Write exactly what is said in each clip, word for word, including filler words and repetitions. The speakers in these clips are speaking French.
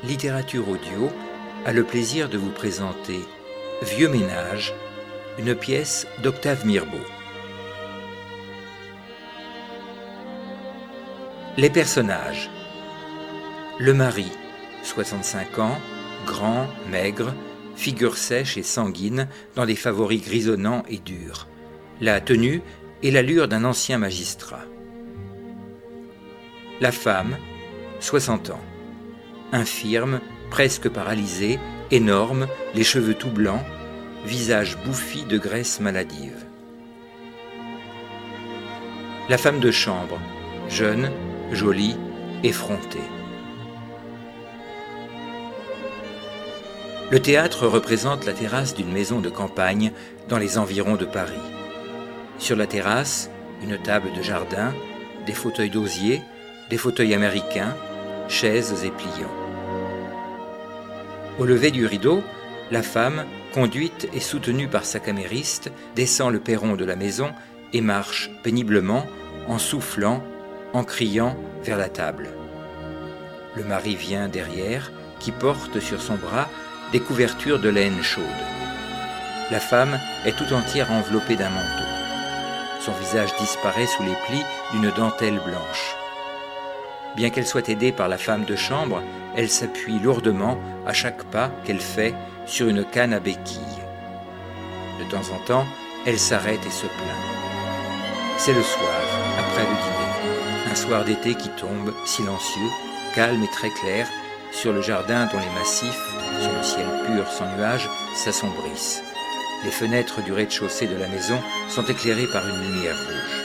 Littérature audio a le plaisir de vous présenter Vieux ménage, une pièce d'Octave Mirbeau. Les personnages. Le mari, soixante-cinq ans, grand, maigre, figure sèche et sanguine dans des favoris grisonnants et durs. La tenue et l'allure d'un ancien magistrat. La femme, soixante ans. Infirme, presque paralysée, énorme, les cheveux tout blancs, visage bouffi de graisse maladive. La femme de chambre, jeune, jolie, effrontée. Le théâtre représente la terrasse d'une maison de campagne dans les environs de Paris. Sur la terrasse, une table de jardin, des fauteuils d'osier, des fauteuils américains, chaises et pliants. Au lever du rideau, la femme, conduite et soutenue par sa camériste, descend le perron de la maison et marche péniblement, en soufflant, en criant vers la table. Le mari vient derrière, qui porte sur son bras des couvertures de laine chaude. La femme est tout entière enveloppée d'un manteau. Son visage disparaît sous les plis d'une dentelle blanche. Bien qu'elle soit aidée par la femme de chambre, elle s'appuie lourdement à chaque pas qu'elle fait sur une canne à béquilles. De temps en temps, elle s'arrête et se plaint. C'est le soir, après le dîner, un soir d'été qui tombe, silencieux, calme et très clair, sur le jardin dont les massifs, sur le ciel pur sans nuages, s'assombrissent. Les fenêtres du rez-de-chaussée de la maison sont éclairées par une lumière rouge.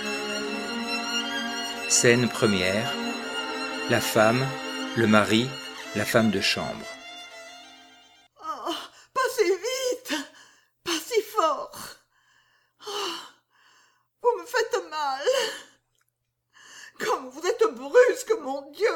Scène première. La femme, le mari, la femme de chambre. Oh, pas si vite, pas si fort. Oh, vous me faites mal. Comme vous êtes brusque, mon Dieu.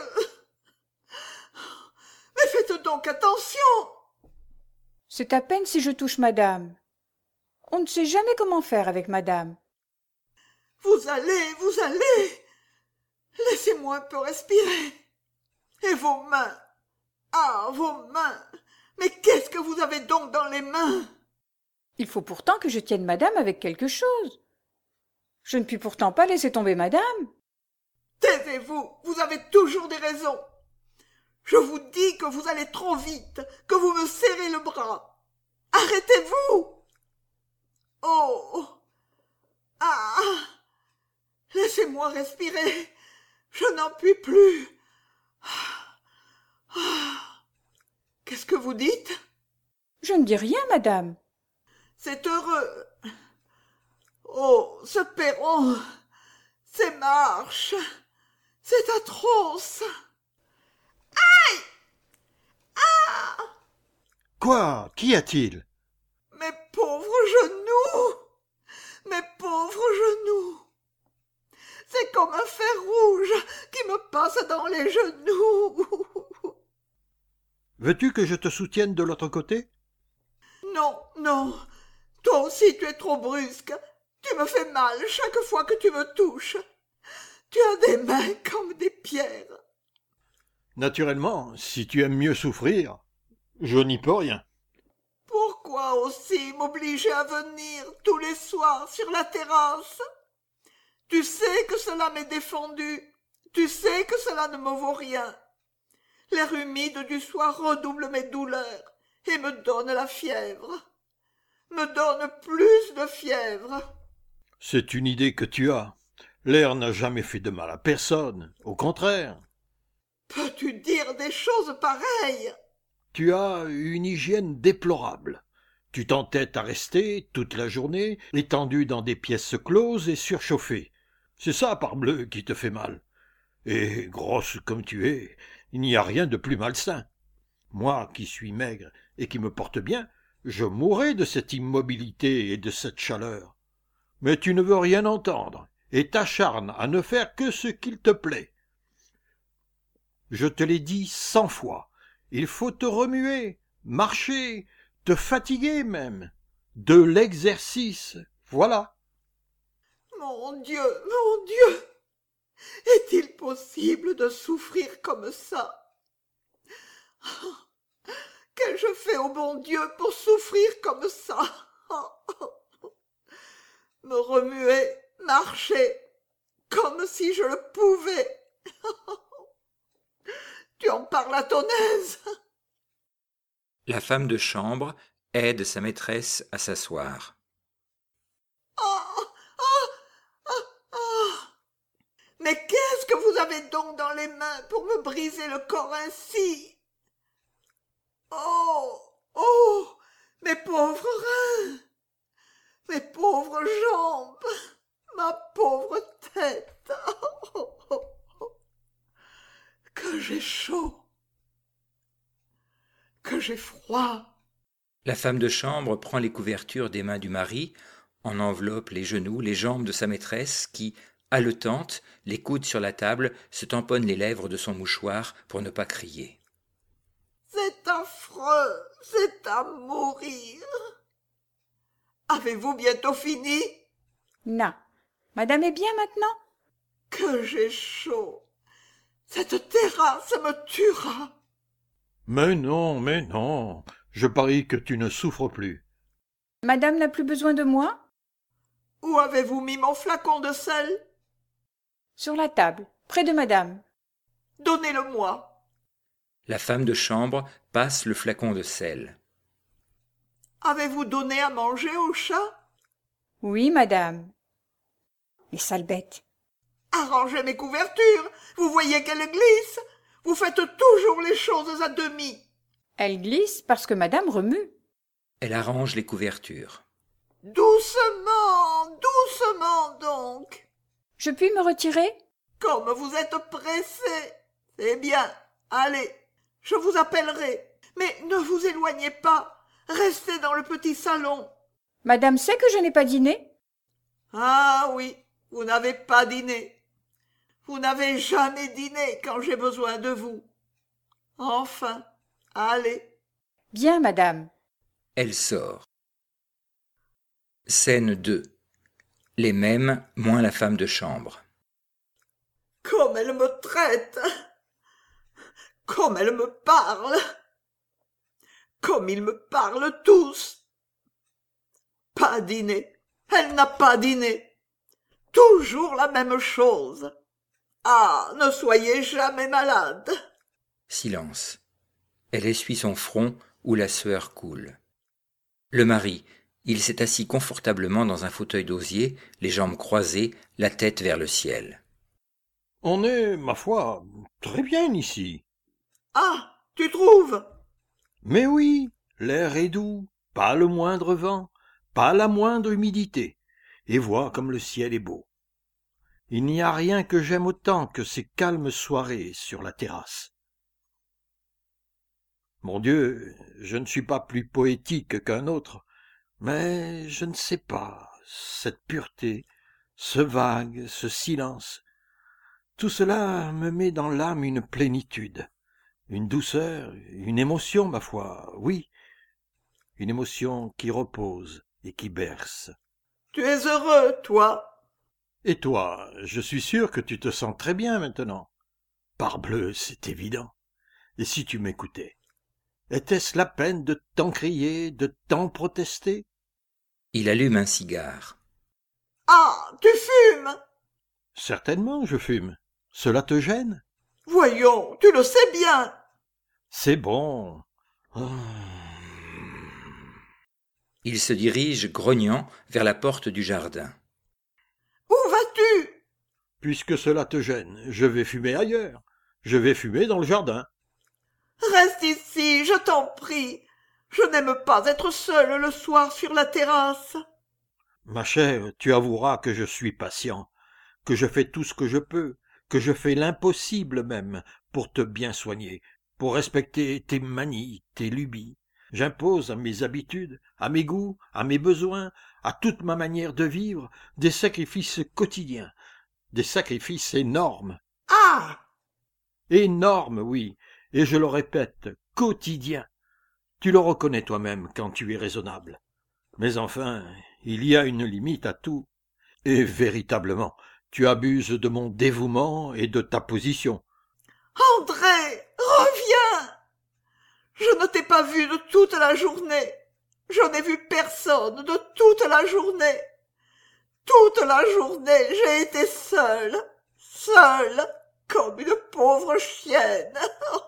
Mais faites donc attention. C'est à peine si je touche madame. On ne sait jamais comment faire avec madame. Vous allez, vous allez. Laissez-moi un peu respirer. Et vos mains. Ah, vos mains. Mais qu'est-ce que vous avez donc dans les mains? Il faut pourtant que je tienne madame avec quelque chose. Je ne puis pourtant pas laisser tomber madame. Taisez-vous, vous avez toujours des raisons. Je vous dis que vous allez trop vite, que vous me serrez le bras. Arrêtez-vous. Oh. Ah. Laissez-moi respirer. Je n'en puis plus. Qu'est-ce que vous dites? Je ne dis rien, madame. C'est heureux. Oh, ce perron, ces marches, c'est atroce. Aïe! Ah! Quoi? Qu'y a-t-il? Mes pauvres genoux! Mes pauvres genoux! C'est comme un fer rouge qui me passe dans les genoux. Veux-tu que je te soutienne de l'autre côté? Non, non. Toi aussi tu es trop brusque. Tu me fais mal chaque fois que tu me touches. Tu as des mains comme des pierres. Naturellement, si tu aimes mieux souffrir, je n'y peux rien. Pourquoi aussi m'obliger à venir tous les soirs sur la terrasse? Tu sais que cela m'est défendu. Tu sais que cela ne me vaut rien. L'air humide du soir redouble mes douleurs et me donne la fièvre. Me donne plus de fièvre. C'est une idée que tu as. L'air n'a jamais fait de mal à personne. Au contraire. Peux-tu dire des choses pareilles? Tu as une hygiène déplorable. Tu t'entêtes à rester toute la journée étendu dans des pièces closes et surchauffées. C'est ça, parbleu, qui te fait mal. Et, grosse comme tu es, il n'y a rien de plus malsain. Moi, qui suis maigre et qui me porte bien, je mourrais de cette immobilité et de cette chaleur. Mais tu ne veux rien entendre, et t'acharnes à ne faire que ce qu'il te plaît. Je te l'ai dit cent fois, il faut te remuer, marcher, te fatiguer même. De l'exercice, voilà. Mon Dieu, mon Dieu! Est-il possible de souffrir comme ça? Qu'ai-je fait au bon Dieu pour souffrir comme ça? Me remuer, marcher, comme si je le pouvais. Tu en parles à ton aise. La femme de chambre aide sa maîtresse à s'asseoir. Oh, oh, oh, oh. Mais qu'est-ce que vous avez donc dans les mains pour me briser le corps ainsi? Oh, oh, mes pauvres reins, mes pauvres jambes, ma pauvre tête. Oh, oh, oh. Que j'ai chaud, que j'ai froid. La femme de chambre prend les couvertures des mains du mari, en enveloppe les genoux, les jambes de sa maîtresse qui, haletante, les coudes sur la table, se tamponne les lèvres de son mouchoir pour ne pas crier. C'est affreux, c'est à mourir. Avez-vous bientôt fini? Non. Madame est bien maintenant? Que j'ai chaud. Cette terrasse me tuera. Mais non, mais non, je parie que tu ne souffres plus. Madame n'a plus besoin de moi? Où avez-vous mis mon flacon de sel? Sur la table, près de madame. Donnez-le-moi. La femme de chambre passe le flacon de sel. Avez-vous donné à manger au chat? Oui, madame. Les sales bêtes. Arrangez mes couvertures. Vous voyez qu'elles glissent. Vous faites toujours les choses à demi. Elles glissent parce que madame remue. Elle arrange les couvertures. Doucement, doucement donc. Je puis me retirer? Comme vous êtes pressé. C'est bien. Allez, je vous appellerai. Mais ne vous éloignez pas. Restez dans le petit salon. Madame sait que je n'ai pas dîné? Ah oui, vous n'avez pas dîné. Vous n'avez jamais dîné quand j'ai besoin de vous. Enfin, allez. Bien, madame. Elle sort. Scène deux. Les mêmes, moins la femme de chambre. Comme elle me traite. Comme elle me parle. Comme ils me parlent tous. Pas dîner. Elle n'a pas dîné. Toujours la même chose. Ah, ne soyez jamais malade. Silence. Elle essuie son front où la sueur coule. Le mari, il s'est assis confortablement dans un fauteuil d'osier, les jambes croisées, la tête vers le ciel. On est, ma foi, très bien ici. Ah, tu trouves? Mais oui, l'air est doux, pas le moindre vent, pas la moindre humidité, et vois comme le ciel est beau. Il n'y a rien que j'aime autant que ces calmes soirées sur la terrasse. Mon Dieu, je ne suis pas plus poétique qu'un autre, mais je ne sais pas, cette pureté, ce vague, ce silence, tout cela me met dans l'âme une plénitude, une douceur, une émotion, ma foi, oui, une émotion qui repose et qui berce. Tu es heureux, toi? Et toi, je suis sûr que tu te sens très bien maintenant. Parbleu, c'est évident. Et si tu m'écoutais, était-ce la peine de tant crier, de tant protester? Il allume un cigare. Ah, tu fumes? Certainement, je fume. Cela te gêne? Voyons, tu le sais bien. C'est bon. Oh. Il se dirige, grognant, vers la porte du jardin. Où vas-tu? Puisque cela te gêne, je vais fumer ailleurs. Je vais fumer dans le jardin. Reste ici, je t'en prie. Je n'aime pas être seule le soir sur la terrasse. Ma chère, tu avoueras que je suis patient, que je fais tout ce que je peux, que je fais l'impossible même pour te bien soigner, pour respecter tes manies, tes lubies. J'impose à mes habitudes, à mes goûts, à mes besoins, à toute ma manière de vivre, des sacrifices quotidiens, des sacrifices énormes. Ah! Énormes, oui, et je le répète, quotidiens. Tu le reconnais toi-même quand tu es raisonnable. Mais enfin, il y a une limite à tout. Et véritablement, tu abuses de mon dévouement et de ta position. André, reviens! Je ne t'ai pas vu de toute la journée. Je n'ai vu personne de toute la journée. Toute la journée, j'ai été seule, seule, comme une pauvre chienne.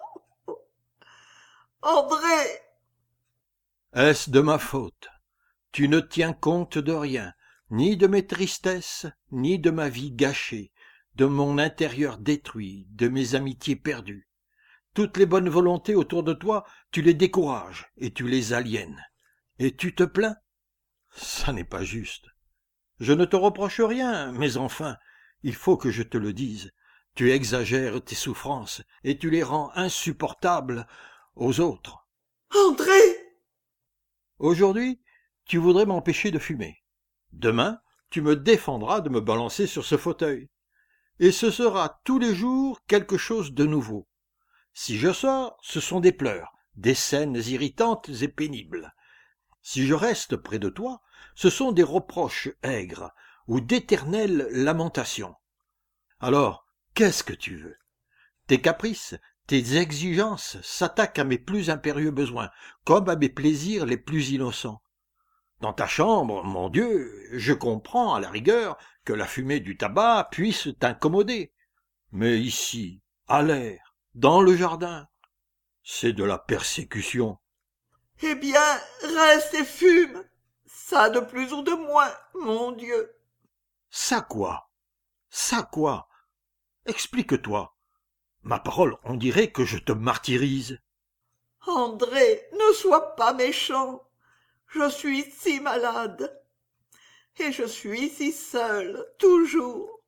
André! Est-ce de ma faute? Tu ne tiens compte de rien, ni de mes tristesses, ni de ma vie gâchée, de mon intérieur détruit, de mes amitiés perdues. Toutes les bonnes volontés autour de toi, tu les décourages et tu les aliènes. Et tu te plains? Ça n'est pas juste. Je ne te reproche rien, mais enfin, il faut que je te le dise. Tu exagères tes souffrances et tu les rends insupportables aux autres. André! Aujourd'hui, tu voudrais m'empêcher de fumer. Demain, tu me défendras de me balancer sur ce fauteuil. Et ce sera tous les jours quelque chose de nouveau. Si je sors, ce sont des pleurs, des scènes irritantes et pénibles. Si je reste près de toi, ce sont des reproches aigres ou d'éternelles lamentations. Alors, qu'est-ce que tu veux? Tes caprices, tes exigences s'attaquent à mes plus impérieux besoins, comme à mes plaisirs les plus innocents. Dans ta chambre, mon Dieu, je comprends à la rigueur que la fumée du tabac puisse t'incommoder. Mais ici, à l'air, dans le jardin, c'est de la persécution. Eh bien, reste et fume. Ça de plus ou de moins, mon Dieu. Ça quoi? Ça quoi? Explique-toi. Ma parole, on dirait que je te martyrise. André, ne sois pas méchant. Je suis si malade. Et je suis si seule, toujours.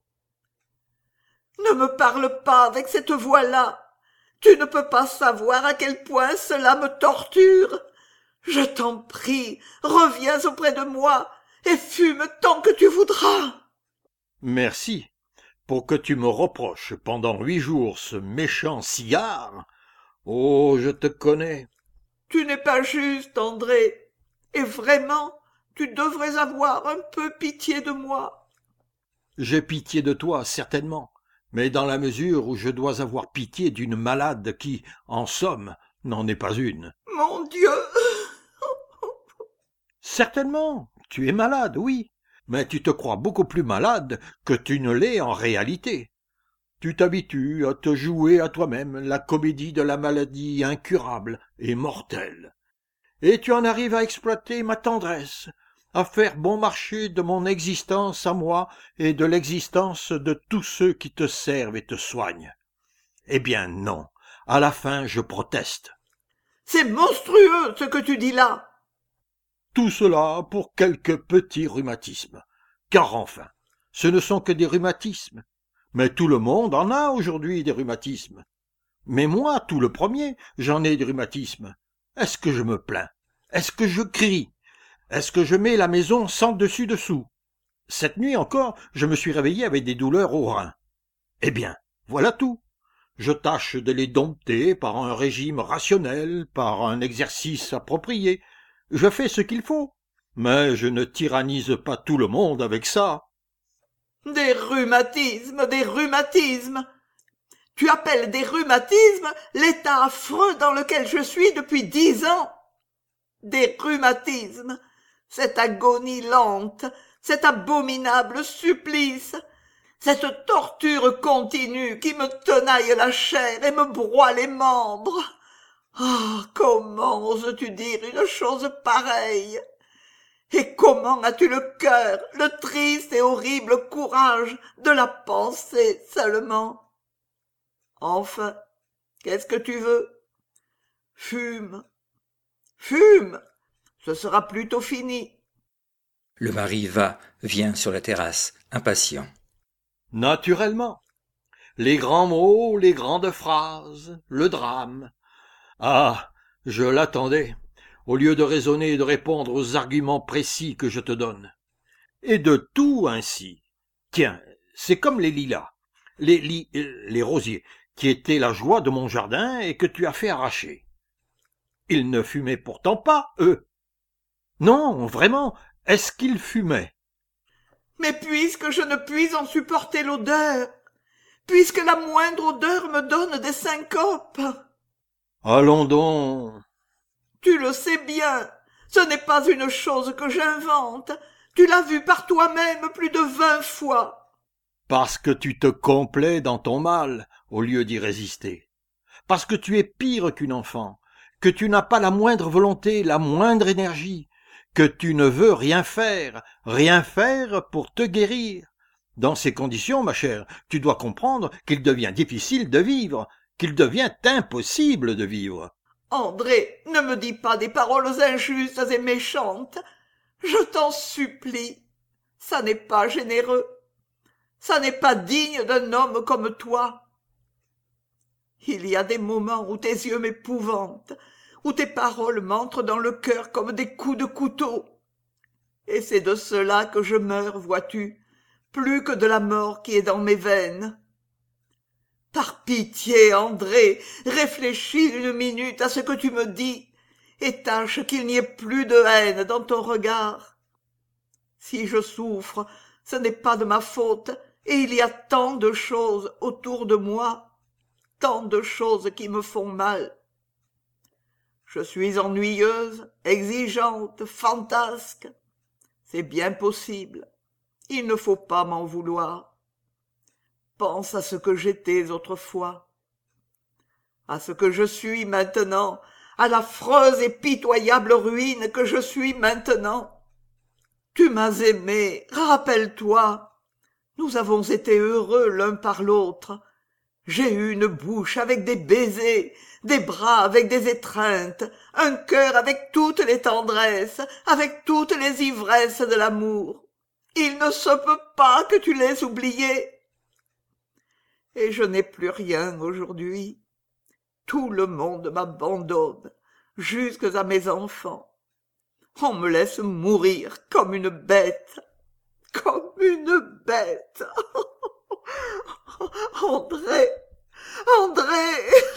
Ne me parle pas avec cette voix-là. Tu ne peux pas savoir à quel point cela me torture. Je t'en prie, reviens auprès de moi et fume tant que tu voudras. Merci. Pour que tu me reproches pendant huit jours ce méchant cigare. Oh, je te connais. Tu n'es pas juste, André. Et vraiment, tu devrais avoir un peu pitié de moi. J'ai pitié de toi, certainement, mais dans la mesure où je dois avoir pitié d'une malade qui, en somme, n'en est pas une. Mon Dieu! Certainement, tu es malade, oui, mais tu te crois beaucoup plus malade que tu ne l'es en réalité. Tu t'habitues à te jouer à toi-même la comédie de la maladie incurable et mortelle. Et tu en arrives à exploiter ma tendresse, à faire bon marché de mon existence à moi et de l'existence de tous ceux qui te servent et te soignent. Eh bien non, à la fin je proteste. C'est monstrueux ce que tu dis là. Tout cela pour quelques petits rhumatismes. Car enfin, ce ne sont que des rhumatismes. Mais tout le monde en a aujourd'hui des rhumatismes. Mais moi, tout le premier, j'en ai des rhumatismes. Est-ce que je me plains? Est-ce que je crie? Est-ce que je mets la maison sans dessus-dessous? Cette nuit encore, je me suis réveillé avec des douleurs aux reins. Eh bien, voilà tout. Je tâche de les dompter par un régime rationnel, par un exercice approprié. Je fais ce qu'il faut, mais je ne tyrannise pas tout le monde avec ça. Des rhumatismes, des rhumatismes. Tu appelles des rhumatismes l'état affreux dans lequel je suis depuis dix ans. Des rhumatismes, cette agonie lente, cet abominable supplice, cette torture continue qui me tenaille la chair et me broie les membres. Ah, comment oses-tu dire une chose pareille? Et comment as-tu le cœur, le triste et horrible courage de la penser seulement? Enfin, qu'est-ce que tu veux? Fume, fume, ce sera plutôt fini. Le mari va, vient sur la terrasse, impatient. Naturellement. Les grands mots, les grandes phrases, le drame. Ah, je l'attendais, au lieu de raisonner et de répondre aux arguments précis que je te donne. Et de tout ainsi. Tiens, c'est comme les lilas, les, li, les rosiers, qui étaient la joie de mon jardin et que tu as fait arracher. Ils ne fumaient pourtant pas, eux. Non, vraiment, est-ce qu'ils fumaient? Mais puisque je ne puis en supporter l'odeur, puisque la moindre odeur me donne des syncopes. Allons donc, Tu le sais bien, ce n'est pas une chose que j'invente. Tu l'as vu par toi-même plus de vingt fois. Parce que tu te complais dans ton mal, au lieu d'y résister. Parce que tu es pire qu'une enfant, que tu n'as pas la moindre volonté, la moindre énergie, que tu ne veux rien faire, rien faire pour te guérir. Dans ces conditions, ma chère, tu dois comprendre qu'il devient difficile de vivre, qu'il devient impossible de vivre. André, ne me dis pas des paroles injustes et méchantes. Je t'en supplie. Ça n'est pas généreux. Ça n'est pas digne d'un homme comme toi. Il y a des moments où tes yeux m'épouvantent, où tes paroles m'entrent dans le cœur comme des coups de couteau. Et c'est de cela que je meurs, vois-tu, plus que de la mort qui est dans mes veines. Par pitié, André, réfléchis une minute à ce que tu me dis, et tâche qu'il n'y ait plus de haine dans ton regard. Si je souffre, ce n'est pas de ma faute, et il y a tant de choses autour de moi, tant de choses qui me font mal. Je suis ennuyeuse, exigeante, fantasque. C'est bien possible. Il ne faut pas m'en vouloir. Pense à ce que j'étais autrefois, à ce que je suis maintenant, à l'affreuse et pitoyable ruine que je suis maintenant. Tu m'as aimé, rappelle-toi. Nous avons été heureux l'un par l'autre. J'ai eu une bouche avec des baisers, des bras avec des étreintes, un cœur avec toutes les tendresses, avec toutes les ivresses de l'amour. Il ne se peut pas que tu l'aies oublié. Et je n'ai plus rien aujourd'hui. Tout le monde m'abandonne, jusque à mes enfants. On me laisse mourir comme une bête, comme une bête. André, André,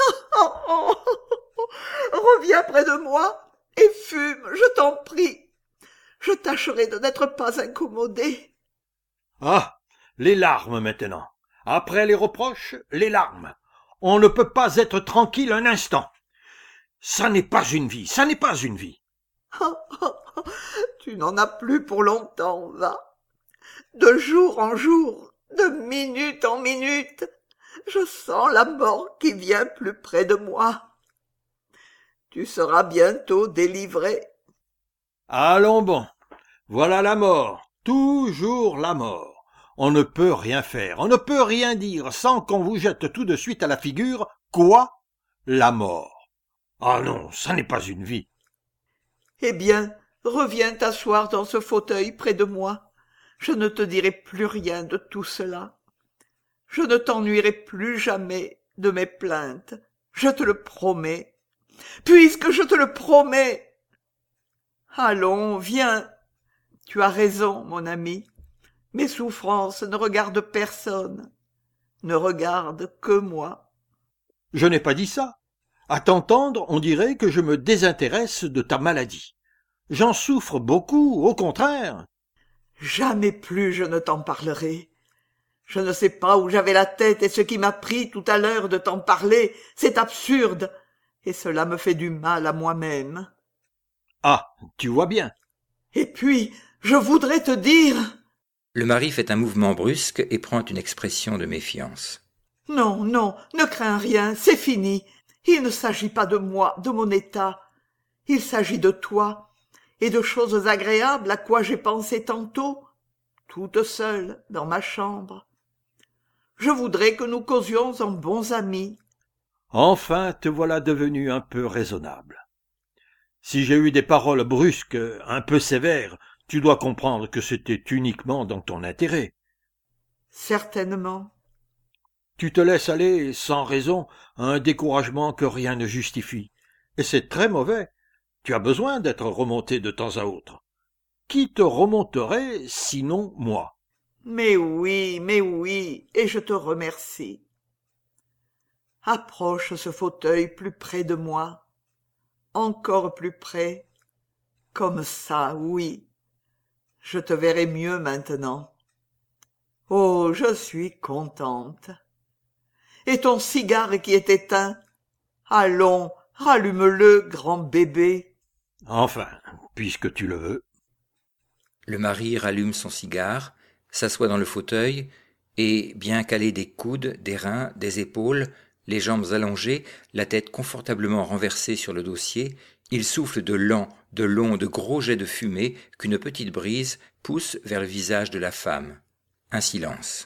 reviens près de moi et fume, je t'en prie. Je tâcherai de n'être pas incommodé. Ah, les larmes maintenant. Après les reproches, les larmes. On ne peut pas être tranquille un instant. Ça n'est pas une vie, ça n'est pas une vie. Tu n'en as plus pour longtemps, va. De jour en jour, de minute en minute, je sens la mort qui vient plus près de moi. Tu seras bientôt délivré. Allons bon, voilà la mort, toujours la mort. On ne peut rien faire, on ne peut rien dire sans qu'on vous jette tout de suite à la figure, quoi? La mort. Ah non, ça n'est pas une vie. Eh bien, reviens t'asseoir dans ce fauteuil près de moi. Je ne te dirai plus rien de tout cela. Je ne t'ennuierai plus jamais de mes plaintes. Je te le promets. Puisque je te le promets. Allons, viens. Tu as raison, mon ami. Mes souffrances ne regardent personne, ne regardent que moi. Je n'ai pas dit ça. À t'entendre, on dirait que je me désintéresse de ta maladie. J'en souffre beaucoup, au contraire. Jamais plus je ne t'en parlerai. Je ne sais pas où j'avais la tête et ce qui m'a pris tout à l'heure de t'en parler, c'est absurde, et cela me fait du mal à moi-même. Ah, tu vois bien. Et puis, je voudrais te dire... Le mari fait un mouvement brusque et prend une expression de méfiance. Non, non, ne crains rien, c'est fini. Il ne s'agit pas de moi, de mon état. Il s'agit de toi, et de choses agréables à quoi j'ai pensé tantôt, toute seule dans ma chambre. Je voudrais que nous causions en bons amis. Enfin, te voilà devenu un peu raisonnable. Si j'ai eu des paroles brusques, un peu sévères, tu dois comprendre que c'était uniquement dans ton intérêt. Certainement. Tu te laisses aller, sans raison, à un découragement que rien ne justifie. Et c'est très mauvais. Tu as besoin d'être remonté de temps à autre. Qui te remonterait, sinon moi? Mais oui, mais oui, et je te remercie. Approche ce fauteuil plus près de moi, encore plus près, comme ça, oui. Je te verrai mieux maintenant. Oh, je suis contente. Et ton cigare qui est éteint? Allons, rallume-le, grand bébé. Enfin, puisque tu le veux. Le mari rallume son cigare, s'assoit dans le fauteuil, et, bien calé des coudes, des reins, des épaules, les jambes allongées, la tête confortablement renversée sur le dossier, il souffle de lents, de longs, de gros jets de fumée qu'une petite brise pousse vers le visage de la femme. Un silence.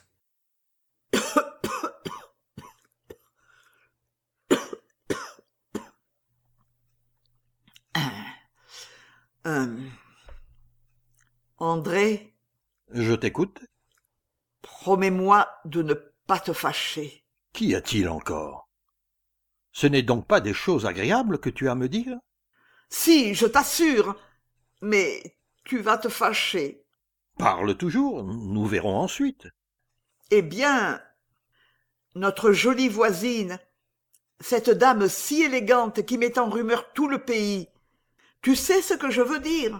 Euh, André, Je t'écoute. promets-moi de ne pas te fâcher. Qu'y a-t-il encore? Ce n'est donc pas des choses agréables que tu as à me dire? Si, je t'assure, mais tu vas te fâcher. Parle toujours, nous verrons ensuite. Eh bien, notre jolie voisine, cette dame si élégante qui met en rumeur tout le pays, tu sais ce que je veux dire?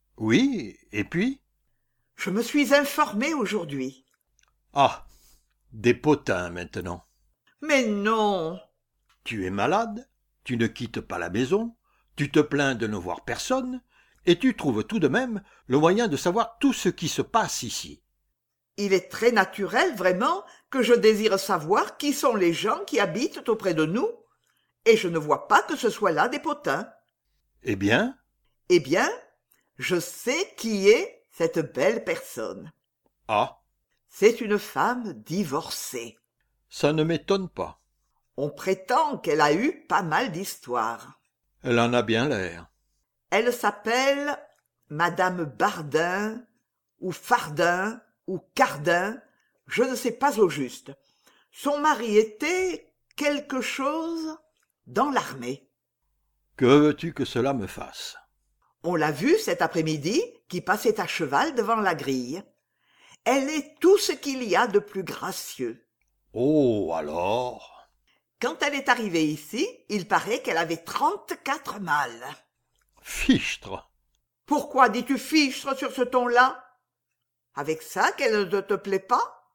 Oui, et puis? Je me suis informée aujourd'hui. Ah, des potins maintenant. Mais non, Tu es malade, tu ne quittes pas la maison, tu te plains de ne voir personne, et tu trouves tout de même le moyen de savoir tout ce qui se passe ici. il est très naturel, vraiment, que je désire savoir qui sont les gens qui habitent auprès de nous, et je ne vois pas que ce soit là des potins. Eh bien? Eh bien, je sais qui est cette belle personne. Ah, C'est une femme divorcée. ça ne m'étonne pas. On prétend qu'elle a eu pas mal d'histoires. Elle en a bien l'air. Elle s'appelle Madame Bardin, ou Fardin, ou Cardin, je ne sais pas au juste. Son mari était quelque chose dans l'armée. Que veux-tu que cela me fasse? On l'a vue cet après-midi qui passait à cheval devant la grille. Elle est tout ce qu'il y a de plus gracieux. Oh, alors? Quand elle est arrivée ici, il paraît qu'elle avait trente-quatre mâles. Fichtre! Pourquoi dis-tu fichtre sur ce ton-là? Avec ça qu'elle ne te plaît pas?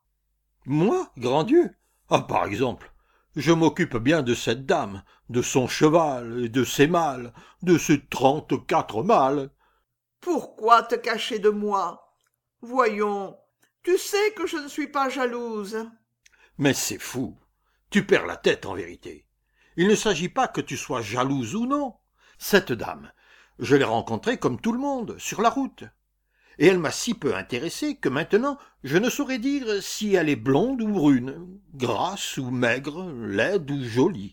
Moi, grand Dieu? Ah, par exemple, je m'occupe bien de cette dame, de son cheval et de ses mâles, de ses trente-quatre mâles. Pourquoi te cacher de moi? Voyons, tu sais que je ne suis pas jalouse. Mais c'est fou. Tu perds la tête en vérité. Il ne s'agit pas que tu sois jalouse ou non. Cette dame, je l'ai rencontrée comme tout le monde, sur la route. Et elle m'a si peu intéressé que maintenant je ne saurais dire si elle est blonde ou brune, grasse ou maigre, laide ou jolie.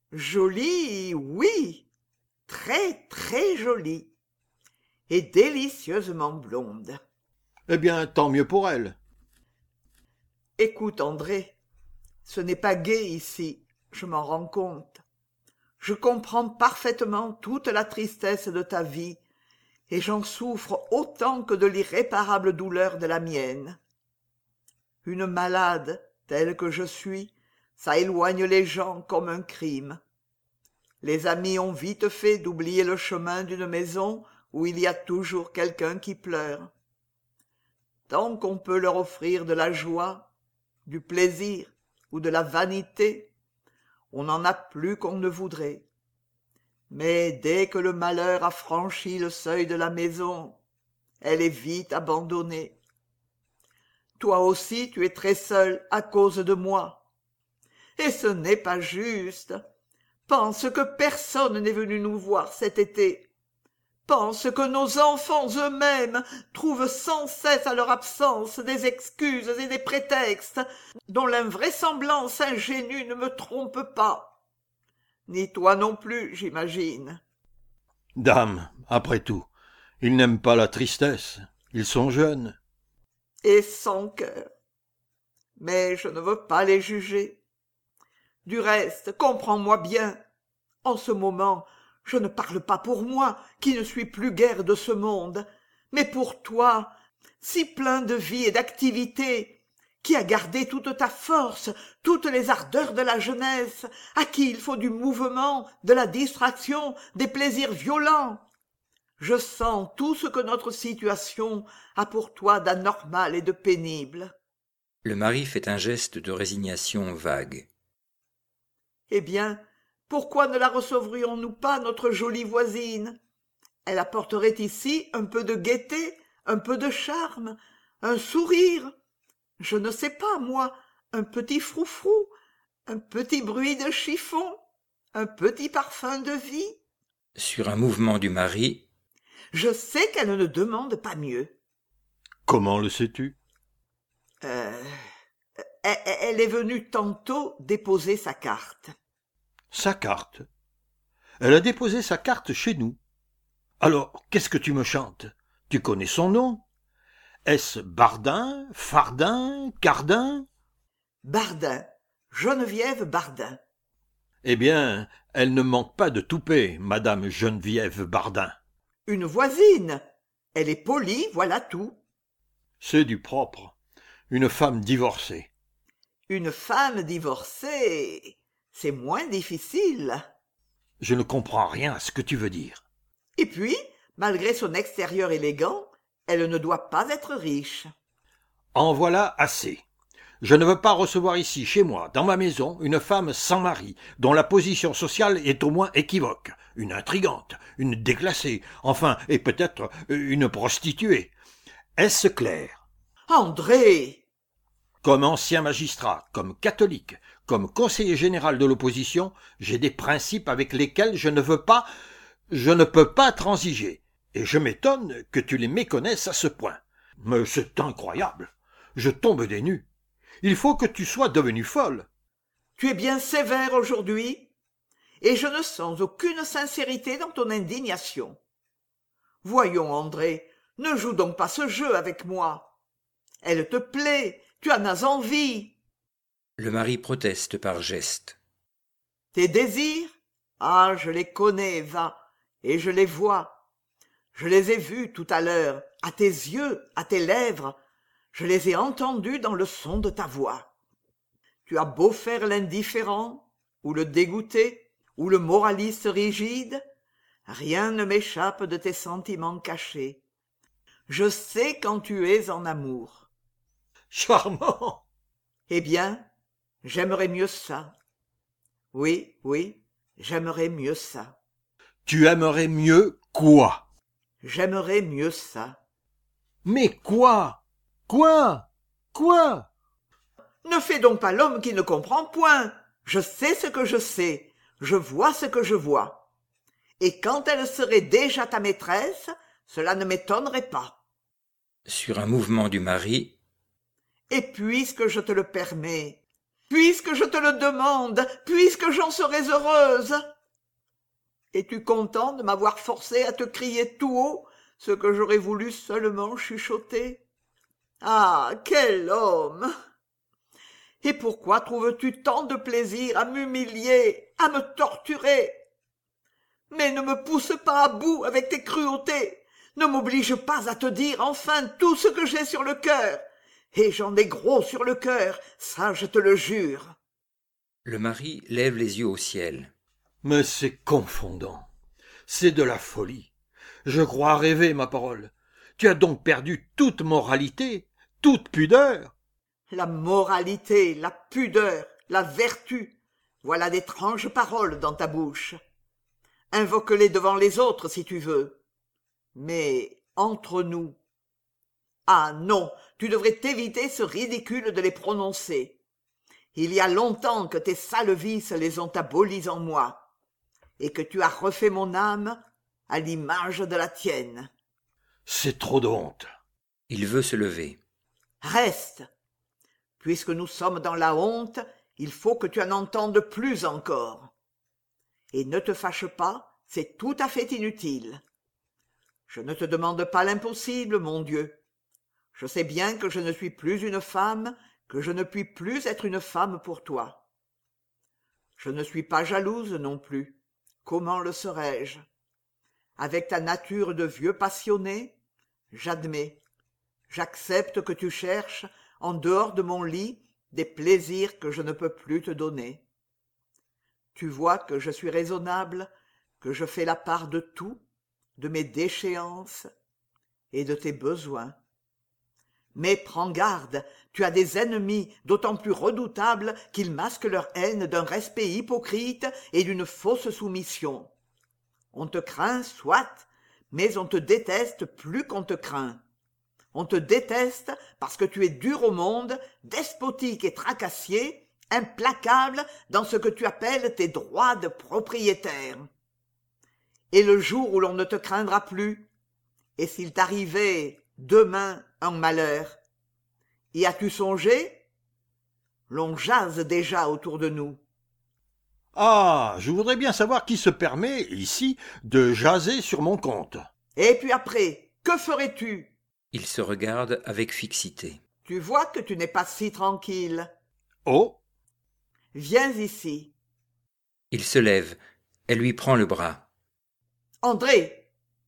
Jolie, oui, très très jolie, et délicieusement blonde. Eh bien, tant mieux pour elle. Écoute, André, ce n'est pas gai ici, je m'en rends compte. Je comprends parfaitement toute la tristesse de ta vie, et j'en souffre autant que de l'irréparable douleur de la mienne. Une malade, telle que je suis, ça éloigne les gens comme un crime. Les amis ont vite fait d'oublier le chemin d'une maison où il y a toujours quelqu'un qui pleure. Tant qu'on peut leur offrir de la joie, du plaisir ou de la vanité, on n'en a plus qu'on ne voudrait. Mais dès que le malheur a franchi le seuil de la maison, elle est vite abandonnée. Toi aussi tu es très seul à cause de moi. Et ce n'est pas juste. Pense que personne n'est venu nous voir cet été. Pense que nos enfants eux-mêmes trouvent sans cesse à leur absence des excuses et des prétextes dont l'invraisemblance ingénue ne me trompe pas. Ni toi non plus, j'imagine. Dame, après tout, ils n'aiment pas la tristesse, ils sont jeunes. Et sans cœur. Mais je ne veux pas les juger. Du reste, comprends-moi bien. En ce moment, je ne parle pas pour moi, qui ne suis plus guère de ce monde, mais pour toi, si plein de vie et d'activité, qui as gardé toute ta force, toutes les ardeurs de la jeunesse, à qui il faut du mouvement, de la distraction, des plaisirs violents. Je sens tout ce que notre situation a pour toi d'anormal et de pénible. Le mari fait un geste de résignation vague. Eh bien, pourquoi ne la recevrions-nous pas, notre jolie voisine? Elle apporterait ici un peu de gaieté, un peu de charme, un sourire, je ne sais pas, moi, un petit froufrou, un petit bruit de chiffon, un petit parfum de vie. Sur un mouvement du mari, Je sais qu'elle ne demande pas mieux. Comment le sais-tu? Euh, elle, elle est venue tantôt déposer sa carte. Sa carte? Elle a déposé sa carte chez nous. Alors, qu'est-ce que tu me chantes? Tu connais son nom? Est-ce Bardin, Fardin, Cardin? Bardin, Geneviève Bardin. Eh bien, elle ne manque pas de toupet, madame Geneviève Bardin. Une voisine. Elle est polie, voilà tout. C'est du propre. Une femme divorcée. Une femme divorcée, c'est moins difficile. Je ne comprends rien à ce que tu veux dire. Et puis, malgré son extérieur élégant, elle ne doit pas être riche. En voilà assez. Je ne veux pas recevoir ici, chez moi, dans ma maison, une femme sans mari, dont la position sociale est au moins équivoque, une intrigante, une déclassée, enfin, et peut-être une prostituée. Est-ce clair? André! Comme ancien magistrat, comme catholique, comme conseiller général de l'opposition, j'ai des principes avec lesquels je ne veux pas, je ne peux pas transiger, et je m'étonne que tu les méconnaisses à ce point. Mais c'est incroyable. Je tombe des nues. Il faut que tu sois devenue folle. Tu es bien sévère aujourd'hui, et je ne sens aucune sincérité dans ton indignation. Voyons, André, ne joue donc pas ce jeu avec moi. Elle te plaît, tu en as envie. le mari proteste par geste. Tes désirs? Ah, je les connais, va, et je les vois. Je les ai vus tout à l'heure, à tes yeux, à tes lèvres. Je les ai entendus dans le son de ta voix. Tu as beau faire l'indifférent, ou le dégoûté, ou le moraliste rigide, rien ne m'échappe de tes sentiments cachés. Je sais quand tu es en amour. Charmant! Eh bien, j'aimerais mieux ça. Oui, oui, j'aimerais mieux ça. Tu aimerais mieux quoi? J'aimerais mieux ça. Mais quoi? Quoi? Quoi? Ne fais donc pas l'homme qui ne comprend point. Je sais ce que je sais. Je vois ce que je vois. Et quand elle serait déjà ta maîtresse, cela ne m'étonnerait pas. Sur un mouvement du mari, Et puisque je te le permets, puisque je te le demande, puisque j'en serais heureuse, es-tu content de m'avoir forcé à te crier tout haut ce que j'aurais voulu seulement chuchoter? Ah, quel homme! Et pourquoi trouves-tu tant de plaisir à m'humilier, à me torturer? Mais ne me pousse pas à bout avec tes cruautés, ne m'oblige pas à te dire enfin tout ce que j'ai sur le cœur, et j'en ai gros sur le cœur, ça je te le jure. le mari lève les yeux au ciel. Mais c'est confondant. C'est de la folie. Je crois rêver, ma parole. Tu as donc perdu toute moralité, toute pudeur. La moralité, la pudeur, la vertu, voilà d'étranges paroles dans ta bouche. Invoque-les devant les autres si tu veux. Mais entre nous... Ah non, tu devrais t'éviter ce ridicule de les prononcer. Il y a longtemps que tes sales vices les ont abolis en moi, et que tu as refait mon âme à l'image de la tienne. C'est trop de honte. Il veut se lever. Reste. Puisque nous sommes dans la honte, il faut que tu en entendes plus encore. Et ne te fâche pas, c'est tout à fait inutile. Je ne te demande pas l'impossible, mon Dieu. Je sais bien que je ne suis plus une femme, que je ne puis plus être une femme pour toi. Je ne suis pas jalouse non plus. Comment le serais-je? Avec ta nature de vieux passionné, j'admets. J'accepte que tu cherches, en dehors de mon lit, des plaisirs que je ne peux plus te donner. Tu vois que je suis raisonnable, que je fais la part de tout, de mes déchéances et de tes besoins. Mais prends garde, tu as des ennemis d'autant plus redoutables qu'ils masquent leur haine d'un respect hypocrite et d'une fausse soumission. On te craint, soit, mais on te déteste plus qu'on te craint. On te déteste parce que tu es dur au monde, despotique et tracassier, implacable dans ce que tu appelles tes droits de propriétaire. Et le jour où l'on ne te craindra plus, et s'il t'arrivait demain un malheur, y as-tu songé? L'on jase déjà autour de nous. Ah, je voudrais bien savoir qui se permet, ici, de jaser sur mon compte. Et puis après, que ferais-tu? Il se regarde avec fixité. Tu vois que tu n'es pas si tranquille. Oh! Viens ici. Il se lève. Elle lui prend le bras. André!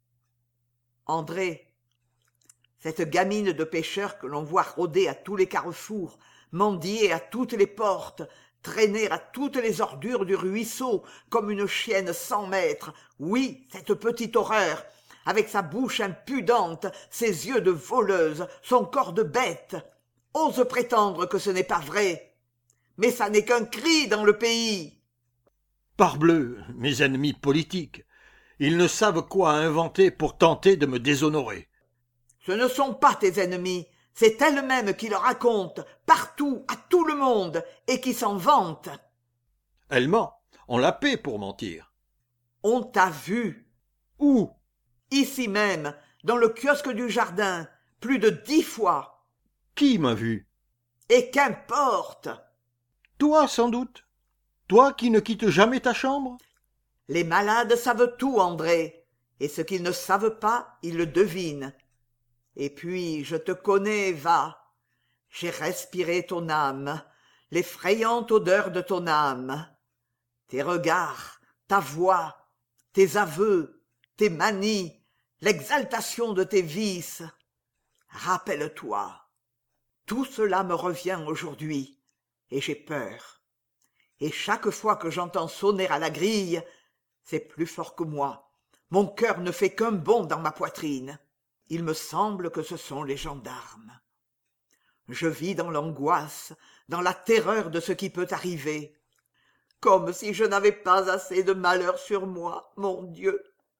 André, cette gamine de pêcheur que l'on voit rôder à tous les carrefours, mendier à toutes les portes, traîner à toutes les ordures du ruisseau comme une chienne sans maître, oui, cette petite horreur, avec sa bouche impudente, ses yeux de voleuse, son corps de bête, ose prétendre que ce n'est pas vrai. Mais ça n'est qu'un cri dans le pays. Parbleu, mes ennemis politiques, ils ne savent quoi inventer pour tenter de me déshonorer. Ce ne sont pas tes ennemis, c'est elle-même qui le raconte, partout, à tout le monde, et qui s'en vante. Elle ment, on la paie pour mentir. On t'a vu. Où? Ici même, dans le kiosque du jardin, plus de dix fois. Qui m'a vu? Et qu'importe! Toi, sans doute. Toi qui ne quittes jamais ta chambre? Les malades savent tout, André, et ce qu'ils ne savent pas, ils le devinent. Et puis, je te connais, va. J'ai respiré ton âme, l'effrayante odeur de ton âme. Tes regards, ta voix, tes aveux, tes manies, l'exaltation de tes vices. Rappelle-toi. Tout cela me revient aujourd'hui, et j'ai peur. Et chaque fois que j'entends sonner à la grille, c'est plus fort que moi. Mon cœur ne fait qu'un bond dans ma poitrine. Il me semble que ce sont les gendarmes. Je vis dans l'angoisse, dans la terreur de ce qui peut arriver. Comme si je n'avais pas assez de malheur sur moi, mon Dieu.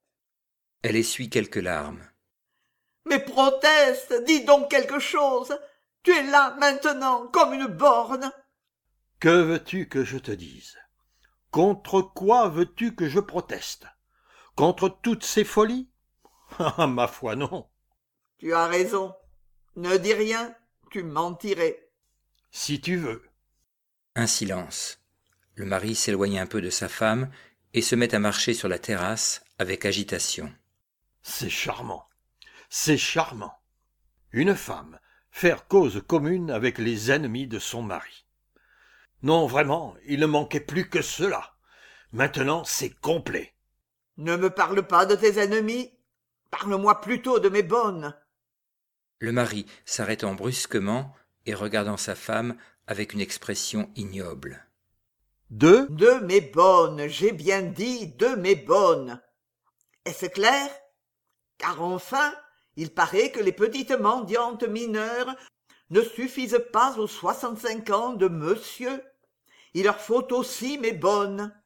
Elle essuie quelques larmes. Mais proteste, dis donc quelque chose. Tu es là maintenant, comme une borne. Que veux-tu que je te dise? Contre quoi veux-tu que je proteste? Contre toutes ces folies? Ah, ma foi, non. Tu as raison. Ne dis rien, tu mentirais. Si tu veux. Un silence. Le mari s'éloigne un peu de sa femme et se met à marcher sur la terrasse avec agitation. C'est charmant. C'est charmant. Une femme faire cause commune avec les ennemis de son mari. Non, vraiment, il ne manquait plus que cela. Maintenant, c'est complet. Ne me parle pas de tes ennemis. Parle-moi plutôt de mes bonnes. Le mari s'arrêtant brusquement et regardant sa femme avec une expression ignoble. De? De mes bonnes, j'ai bien dit de mes bonnes. Est-ce clair? Car enfin, il paraît que les petites mendiantes mineures ne suffisent pas aux soixante-cinq ans de monsieur. Il leur faut aussi mes bonnes.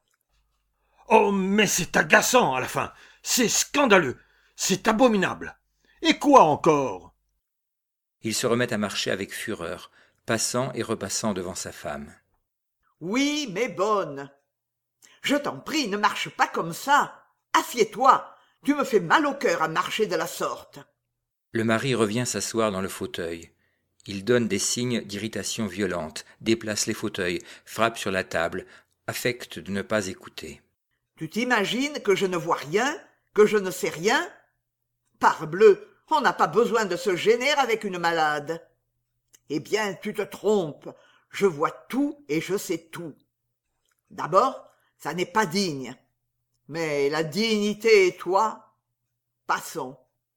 Oh, mais c'est agaçant à la fin. C'est scandaleux. C'est abominable. Et quoi encore? Il se remet à marcher avec fureur, passant et repassant devant sa femme. Oui, mes bonnes. Je t'en prie, ne marche pas comme ça. Assieds-toi. Tu me fais mal au cœur à marcher de la sorte. Le mari revient s'asseoir dans le fauteuil. Il donne des signes d'irritation violente, déplace les fauteuils, frappe sur la table, affecte de ne pas écouter. Tu t'imagines que je ne vois rien, que je ne sais rien? Parbleu, on n'a pas besoin de se gêner avec une malade. Eh bien, tu te trompes. Je vois tout et je sais tout. D'abord, ça n'est pas digne. Mais la dignité et toi, passons.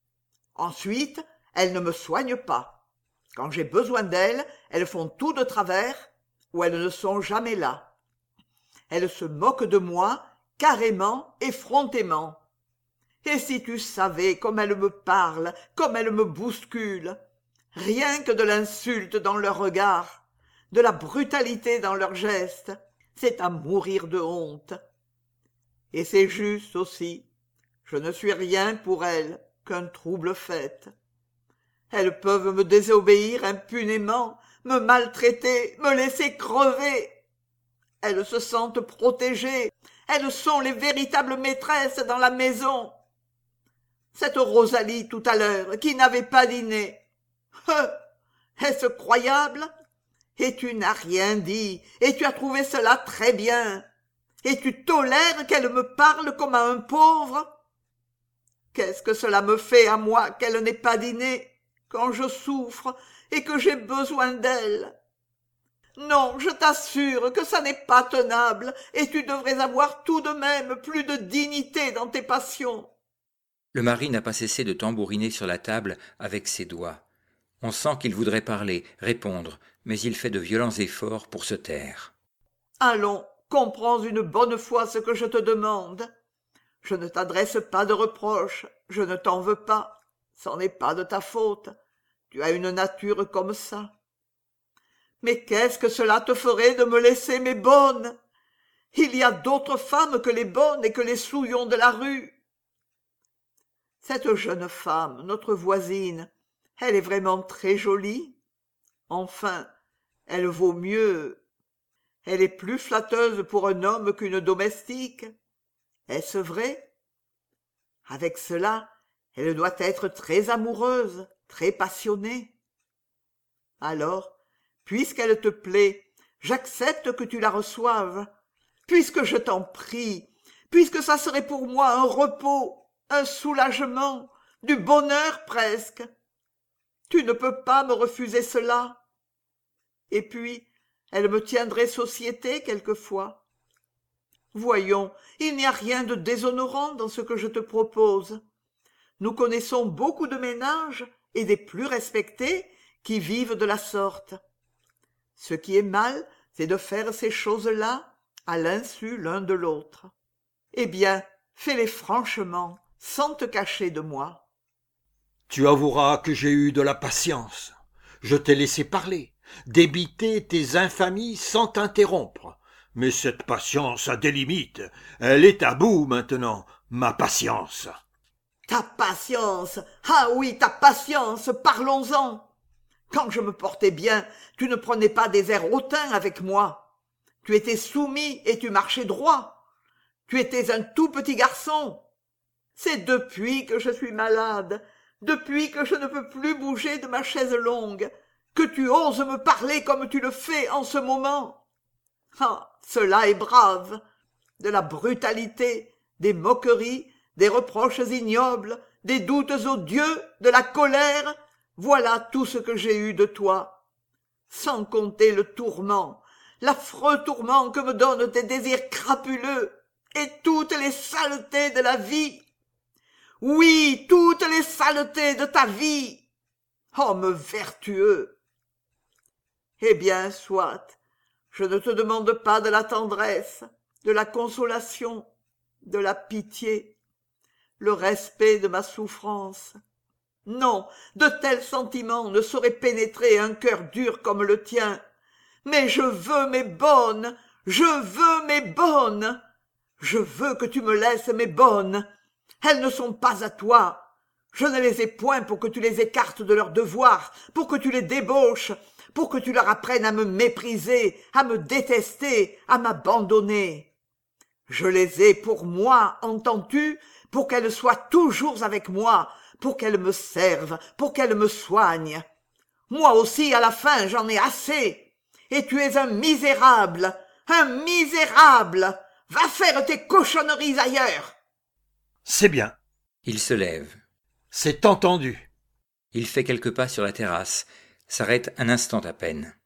Ensuite, elles ne me soignent pas. Quand j'ai besoin d'elles, elles font tout de travers ou elles ne sont jamais là. Elles se moquent de moi, carrément, effrontément. Et si tu savais comme elles me parlent, comme elles me bousculent, rien que de l'insulte dans leur regard, de la brutalité dans leurs gestes, c'est à mourir de honte. Et c'est juste aussi. Je ne suis rien pour elles qu'un trouble fait. Elles peuvent me désobéir impunément, me maltraiter, me laisser crever. Elles se sentent protégées, elles sont les véritables maîtresses dans la maison. Cette Rosalie tout à l'heure, qui n'avait pas dîné. Heu, est-ce croyable? Et tu n'as rien dit, et tu as trouvé cela très bien. Et tu tolères qu'elle me parle comme à un pauvre? Qu'est-ce que cela me fait à moi qu'elle n'ait pas dîné, quand je souffre et que j'ai besoin d'elle? Non, je t'assure que ça n'est pas tenable, et tu devrais avoir tout de même plus de dignité dans tes passions. Le mari n'a pas cessé de tambouriner sur la table avec ses doigts. On sent qu'il voudrait parler, répondre, mais il fait de violents efforts pour se taire. Allons, comprends une bonne fois ce que je te demande. Je ne t'adresse pas de reproches, je ne t'en veux pas, ce n'est pas de ta faute. Tu as une nature comme ça. Mais qu'est-ce que cela te ferait de me laisser mes bonnes? Il y a d'autres femmes que les bonnes et que les souillons de la rue. Cette jeune femme, notre voisine, elle est vraiment très jolie. Enfin, elle vaut mieux. Elle est plus flatteuse pour un homme qu'une domestique. Est-ce vrai? Avec cela, elle doit être très amoureuse, très passionnée. Alors, puisqu'elle te plaît, j'accepte que tu la reçoives, puisque je t'en prie, puisque ça serait pour moi un repos, un soulagement, du bonheur presque. Tu ne peux pas me refuser cela. Et puis, elle me tiendrait société quelquefois. Voyons, il n'y a rien de déshonorant dans ce que je te propose. Nous connaissons beaucoup de ménages, et des plus respectés, qui vivent de la sorte. Ce qui est mal, c'est de faire ces choses-là à l'insu l'un de l'autre. Eh bien, fais-les franchement, sans te cacher de moi. Tu avoueras que j'ai eu de la patience. Je t'ai laissé parler, débiter tes infamies sans t'interrompre. Mais cette patience a des limites. Elle est à bout maintenant, ma patience. Ta patience! Ah oui, ta patience! Parlons-en! Quand je me portais bien, tu ne prenais pas des airs hautains avec moi. Tu étais soumis et tu marchais droit. Tu étais un tout petit garçon. C'est depuis que je suis malade, depuis que je ne peux plus bouger de ma chaise longue, que tu oses me parler comme tu le fais en ce moment. Ah, cela est brave. De la brutalité, des moqueries, des reproches ignobles, des doutes odieux, de la colère, voilà tout ce que j'ai eu de toi. Sans compter le tourment, l'affreux tourment que me donnent tes désirs crapuleux et toutes les saletés de la vie. Oui, toutes les saletés de ta vie. Homme vertueux. Eh bien, soit, je ne te demande pas de la tendresse, de la consolation, de la pitié, le respect de ma souffrance. Non, de tels sentiments ne sauraient pénétrer un cœur dur comme le tien. Mais je veux mes bonnes, je veux mes bonnes. Je veux que tu me laisses mes bonnes. Elles ne sont pas à toi. Je ne les ai point pour que tu les écartes de leurs devoirs, pour que tu les débauches, pour que tu leur apprennes à me mépriser, à me détester, à m'abandonner. Je les ai pour moi, entends-tu, pour qu'elles soient toujours avec moi, pour qu'elles me servent, pour qu'elles me soignent. Moi aussi, à la fin, j'en ai assez. Et tu es un misérable, un misérable. Va faire tes cochonneries ailleurs. C'est bien. Il se lève. C'est entendu. Il fait quelques pas sur la terrasse, s'arrête un instant à peine.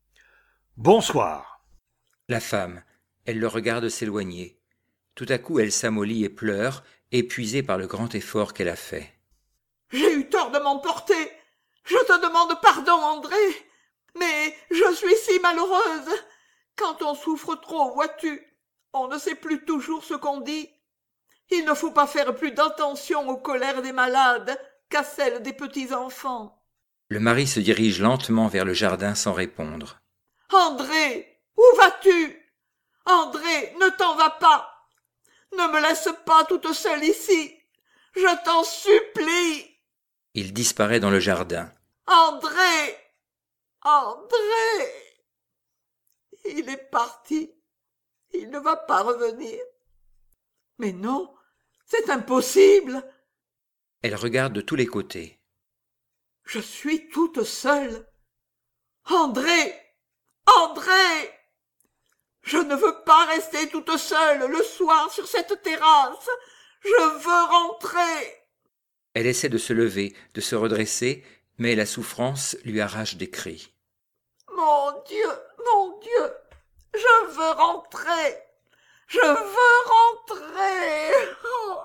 Bonsoir. La femme, elle le regarde s'éloigner. Tout à coup, elle s'amollit et pleure, épuisée par le grand effort qu'elle a fait. J'ai eu tort de m'emporter. Je te demande pardon, André. Mais je suis si malheureuse. Quand on souffre trop, vois-tu, on ne sait plus toujours ce qu'on dit. Il ne faut pas faire plus d'attention aux colères des malades qu'à celles des petits-enfants. Le mari se dirige lentement vers le jardin sans répondre. André, où vas-tu? André, ne t'en vas pas. Ne me laisse pas toute seule ici. Je t'en supplie. Il disparaît dans le jardin. André! André! Il est parti. Il ne va pas revenir. Mais non, c'est impossible. Elle regarde de tous les côtés. Je suis toute seule. André! André! Je ne veux pas rester toute seule le soir sur cette terrasse. Je veux rentrer. Elle essaie de se lever, de se redresser, mais la souffrance lui arrache des cris. Mon Dieu, mon Dieu, je veux rentrer. Je veux rentrer. Oh.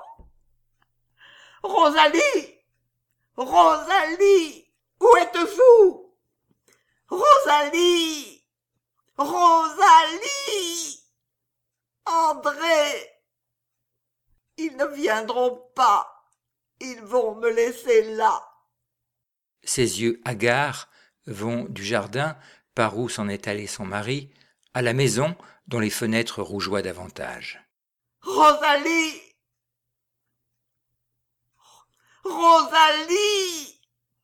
Rosalie! Rosalie! Où êtes-vous? Rosalie! Rosalie! André! Ils ne viendront pas. Ils vont me laisser là. Ses yeux hagards vont du jardin, par où s'en est allé son mari, à la maison dont les fenêtres rougeoient davantage. Rosalie! Rosalie!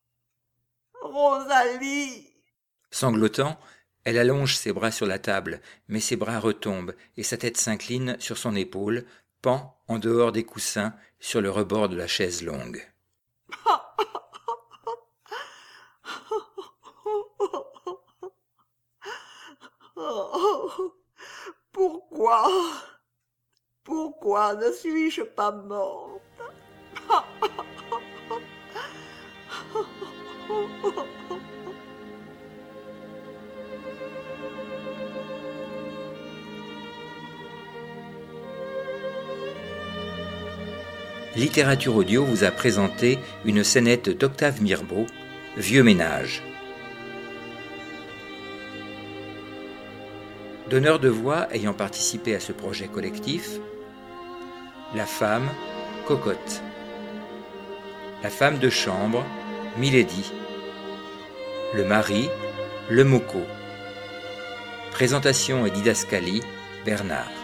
Rosalie! Sanglotant, elle allonge ses bras sur la table, mais ses bras retombent et sa tête s'incline sur son épaule, pend en dehors des coussins sur le rebord de la chaise longue. Pourquoi? Pourquoi ne suis-je pas morte? Littérature Audio vous a présenté une scénette d'Octave Mirbeau, Vieux ménage. Donneurs de voix ayant participé à ce projet collectif: la femme, Cocotte. La femme de chambre, Milady. Le mari, Le Mocco. Présentation et didascalie, Bernard.